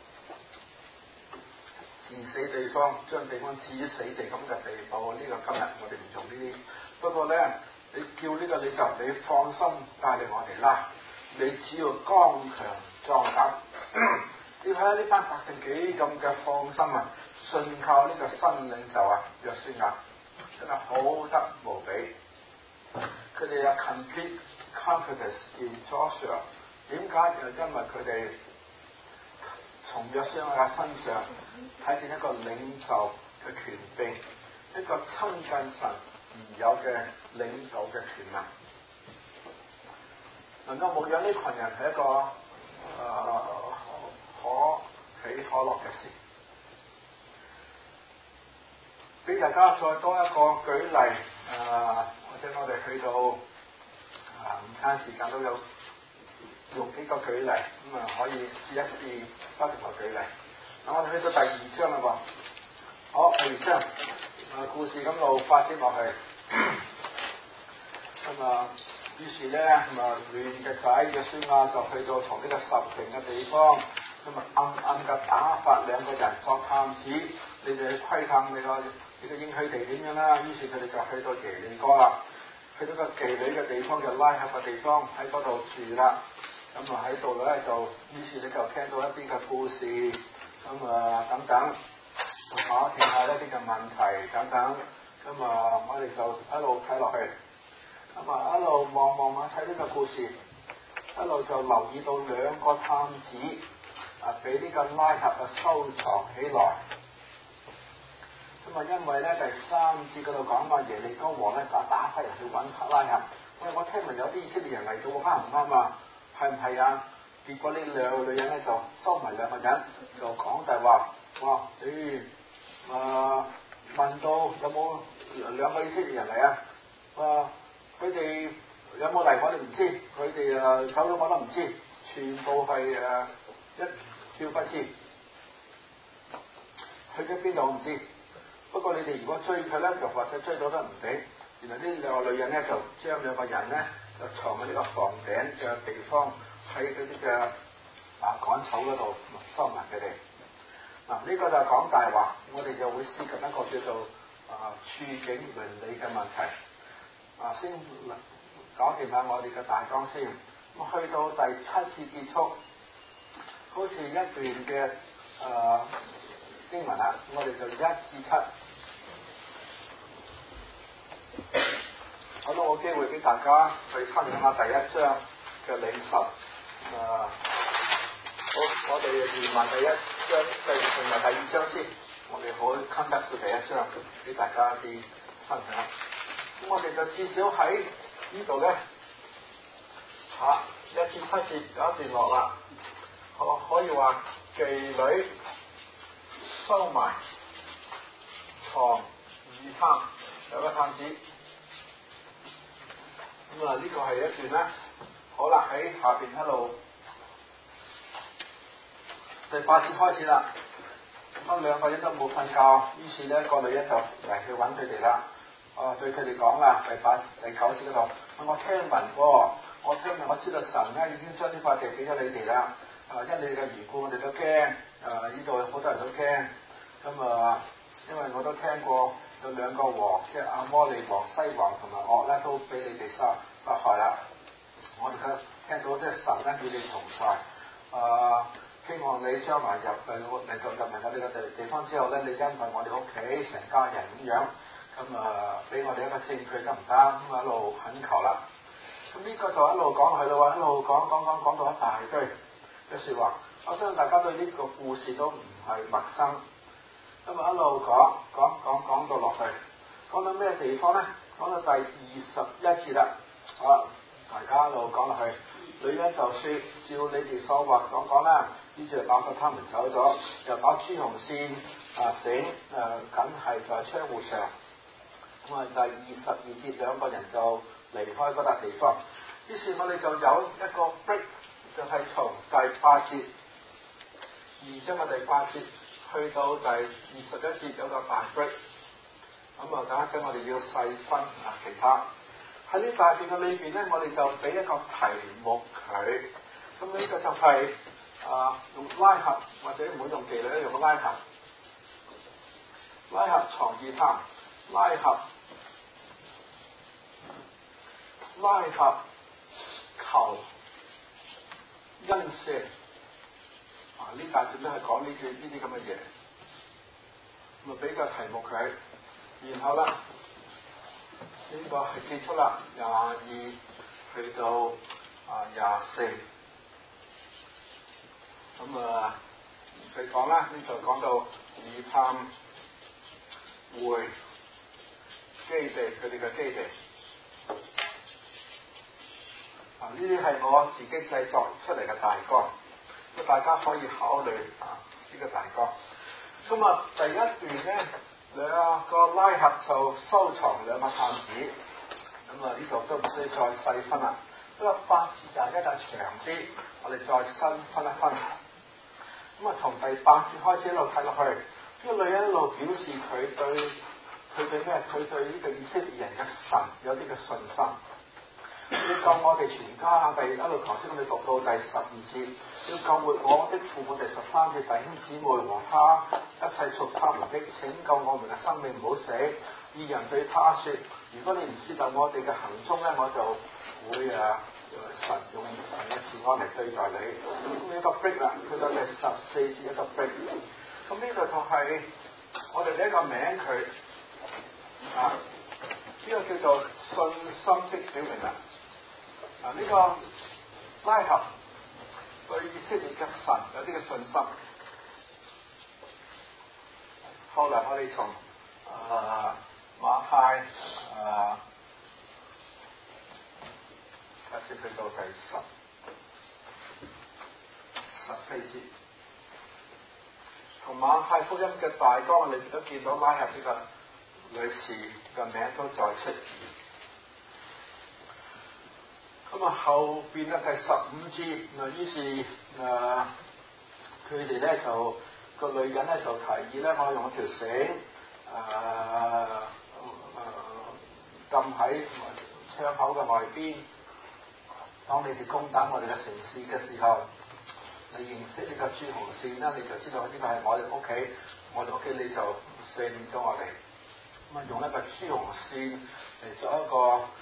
治死地方，將地方置死地咁嘅地步。呢個今日我哋唔做呢啲。不過咧，你叫呢個你放心帶領我哋啦。你只要剛強壯膽，你睇下呢班百姓幾咁嘅放心信靠呢個新領袖約書亞，真係好得無比。佢哋有 complete confidence in Joshua。點解？因為佢哋從約書亞身上睇見一個領袖嘅權柄，一個親近神而有嘅領導嘅權能。能夠牧養呢群人係一個可喜可樂嘅事。俾大家再多一個舉例，或者我哋去到午餐時間都有用幾個舉例，可以試一試不同嘅舉例。我哋去到第二章啦噃，好，第二章故事咁路發展落去，於是咧亂嘅仔約書亞就去到同呢個十城嘅地方，暗嘅打發兩個人作探子，你哋去窺探你個應許地點樣啦。於是佢哋就去到耶利哥啦，去到個妓女嘅地方嘅拉合嘅地方，喺嗰度住啦。喺度咧就，於是你就聽到一啲嘅故事，等等，打聽下一啲嘅問題等等，我哋就一路睇落去。一路望睇呢個故事，一路就留意到兩個探子俾呢個拉合收藏起來。因為咧第3節嗰度講話耶利哥王咧打發人去揾拉合。喂，我聽聞有啲以色列人嚟到，啱唔啱啊？係唔係啊？結果呢兩個女人咧就收埋兩個人，就講大話。哇！問到有冇兩個以色列人嚟啊？佢哋有冇嚟我哋唔知，佢哋走咗我都唔知，全部係一竅不知，去咗邊度我唔知。不過你哋如果追佢咧，就或者追到都唔定。原來呢兩個女人咧就將兩個人咧就藏喺呢個房頂嘅地方，喺嗰啲嘅趕草嗰度收埋佢哋。呢個就係講大話，我哋就會涉及一個叫做處境倫理嘅問題。先講掂下我哋嘅大綱先。去到第7節結束，好似一段嘅經文我哋就1至7。我都冇機會俾大家去分享下第1章嘅領受。好，我哋連埋第1章，同埋第2章先。我哋好襟得到第1章，俾大家啲分享。咁我哋就至少喺呢度咧1至7節有一段落啦。可以話妓女收埋藏二探有個探子。呢個係一段啦。好啦，喺下邊一路第8節開始啦。兩個人都冇瞓覺，於是咧個女人就嚟去揾佢哋啦。對佢哋講啦，第9節嗰度，我聽聞，我知道神咧已經將呢塊地俾咗你哋啦。 因你哋嘅緣故，我哋都驚。呢度好多人都驚。咁因為我都聽過有兩個王，即係阿摩利王、西王同埋惡咧，都俾你哋殺害啦。我哋聽到即係神咧與你同在。希望你將來入嚟我哋嘅地方之後咧，你因為我哋屋企成家人咁樣，俾我哋一個證據得唔得？咁一路懇求啦。咁呢個就一路講落去咯，一路講到一大堆嘅説話。我相信大家對呢個故事都唔係陌生。咁一路講到落去，講到咩地方咧？講到第21節啦。好，大家一路講落去。女人就説：照你哋所話所講啦，於是打發他們走咗，又把朱紅線繩緊係在窗戶上。咁第22節兩個人就離開嗰笪地方。於是我哋就有一個 break， 就係從第8節2章嘅第8節去到第21節有個大 break。等一陣我哋要細分其他。喺呢大段嘅裏邊咧，我哋就俾一個題目佢。咁呢個就係用拉合，或者唔好用妓女，用拉合。拉合床異談，拉合求恩赦。呢大段都係講呢啲咁嘅嘢。咁俾個題目佢，然後啦。呢個係結束啦，22去到24，唔使講啦，呢就講到以探會基地，佢哋嘅基地。呢啲係我自己製作出嚟嘅大綱，咁大家可以考慮呢個大綱。咁第一段咧。兩個拉合就收藏兩個探子，呢度都唔需要再細分啦。不過8節就一陣長啲，我哋再新分一分。從第8節開始一路睇落去，呢個女人一路表示佢對咩？佢對呢個以色列人嘅神有啲嘅信心。要救我哋全家，一路頭先我哋讀到第12節，要救活我的父母，第13節弟兄姊妹和他一切屬他們的，拯救我們嘅生命唔好死。義人對他說：如果你唔接納我哋嘅行蹤咧，我就會神用神嘅慈愛嚟對待你。咁一個 break 啦，去到第14節一個 break。咁呢度就係我哋俾一個名佢呢個叫做信心的表明啦。呢個拉合對以色列嘅神有啲嘅信心。後來我哋從馬太開始去到第14節，從馬太福音嘅大綱裏邊都見到拉合呢個女士嘅名都再出現。後邊咧第15節，於是佢哋咧就個女人咧就提議咧，我用條繩撳喺窗口嘅外邊，當你哋攻打我哋嘅城市嘅時候，你認識呢個朱紅線啦，你就知道呢個係我哋屋企，我哋屋企你就赦免咗我哋。用一個朱紅線嚟做一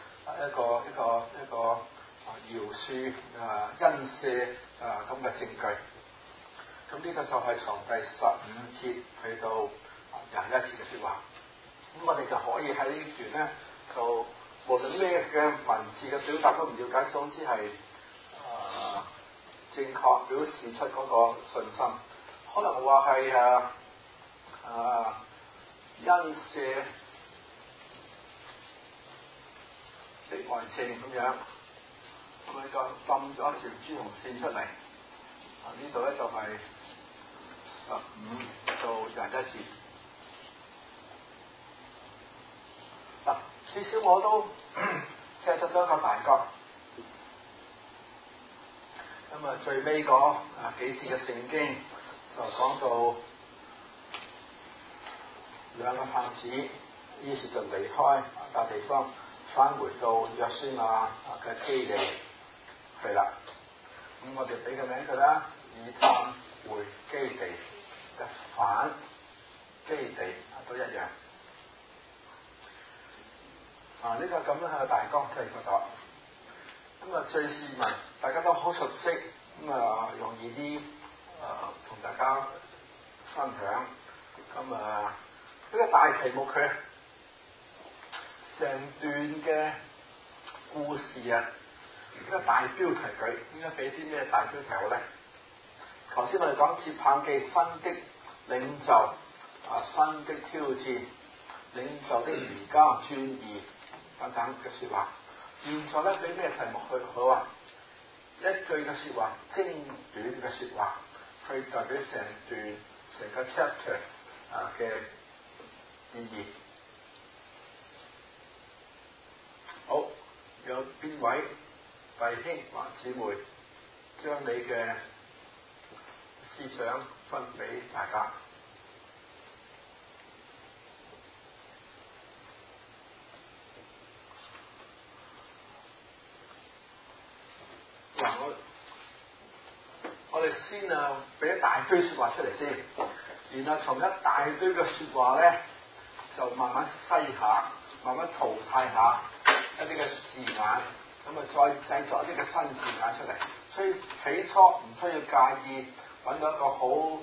個饒恕恩赦咁嘅證據。咁呢個就係從第15節去到21節嘅説話。咁我哋就可以喺呢段咧，就無論咩嘅文字嘅表達都唔了解，總之係正確表示出嗰個信心。可能話係恩赦的外證咁樣。咁呢個冧咗一條朱紅線出嚟。呢度咧就係15到21節。至少我都寫出咗一個大綱。最尾嗰幾節嘅聖經就講到兩個探子，於是就離開笪地方，返回到約書亞嘅基地去啦。咁我哋俾個名佢啦， 以探回基地嘅反基地都一樣。呢個咁樣嘅大綱繼續咗。咁敘事文大家都好熟悉，容易啲同大家分享。呢個大題目佢成段嘅故事呢個大標題佢應該俾啲咩大標題好咧？頭先我哋講接棒記新的領袖新的挑戰，領袖的瑜伽轉移等等嘅説話。現在咧俾咩題目佢？佢話一句嘅説話，精短嘅説話，去代表成個 chapter 嘅意義。好，有邊位弟兄或姊妹將你嘅思想分俾大家？嗱，我哋先俾一大堆説話出嚟先，然後從一大堆嘅説話咧，就慢慢篩下，慢慢淘汰下一啲嘅字眼，再製作一啲嘅新字眼出嚟。所以起初唔需要介意揾到一個好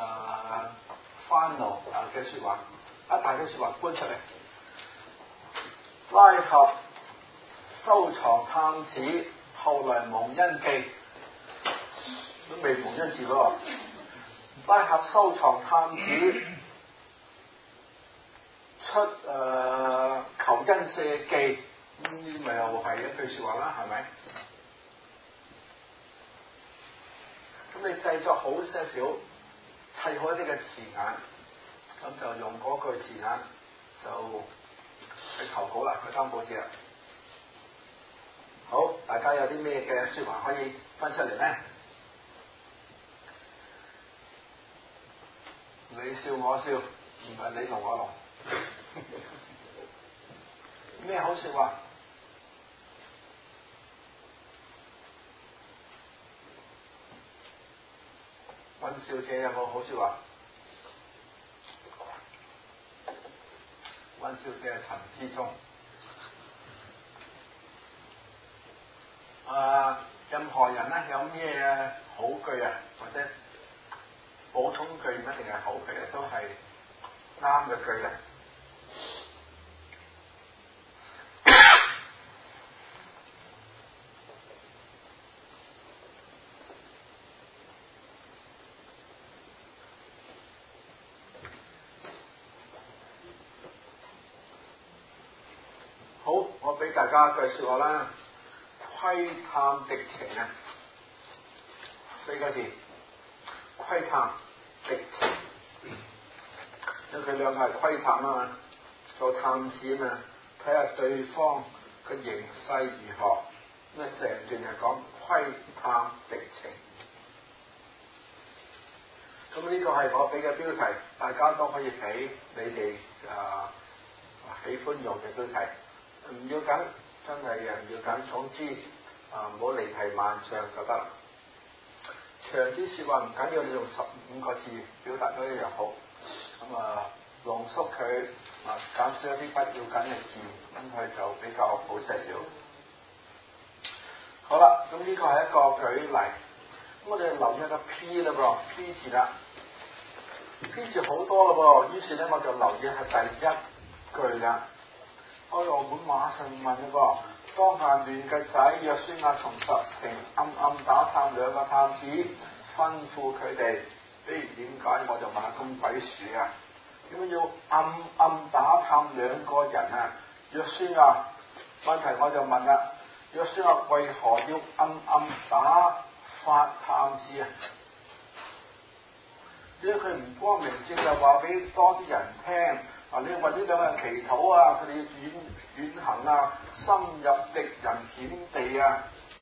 final 嘅説話，一大堆説話搬出嚟。拉合收藏探子，後來蒙恩記都未蒙恩字喎。拉合收藏探子出求恩赦記，呢咪又係一句説話啦，係咪？咁你製作好些少，砌好一啲嘅字眼，咁就用嗰句字眼就去投稿啦，去當報紙啦。好，大家有啲咩嘅説話可以分出嚟咧？你笑我笑，唔係你同我龍。咩好説話？溫小姐有冇好説話？溫小姐係陳之忠。任何人咧有咩好句或者普通句唔一定係好句都係啱嘅句嘅。好，我俾大家一句説話啦。窺探敵情4個字，窺探敵情。因為佢兩個係窺探嘛，做探子嘛，睇下對方嘅形勢如何。成段係講窺探敵情。咁呢個係我俾嘅標題，大家都可以俾你哋喜歡用嘅標題，唔要緊。真係唔要緊，總之唔好離題萬丈就得啦。長啲説話唔緊要，你用15個字表達都一樣好。濃縮佢減少一啲不要緊嘅字，咁佢就比較好些少。好啦，咁呢個係一個舉例。咁我哋留意一個 P 啦噃 ，P 字啦 ，P 字好多啦噃。於是咧我就留意係第一句啦。我會馬上問嘅噃，當下嫩嘅仔約書亞從實情暗打探兩個探子，吩咐佢哋。點解我就問下咁鬼鼠啊？點解要暗打探兩個人啊？約書亞問題我就問啦，約書亞為何要暗打發探子啊？點解佢唔光明正就話俾多啲人聽？你為呢兩個人祈禱啊，佢哋要遠行啊，深入敵人險地啊，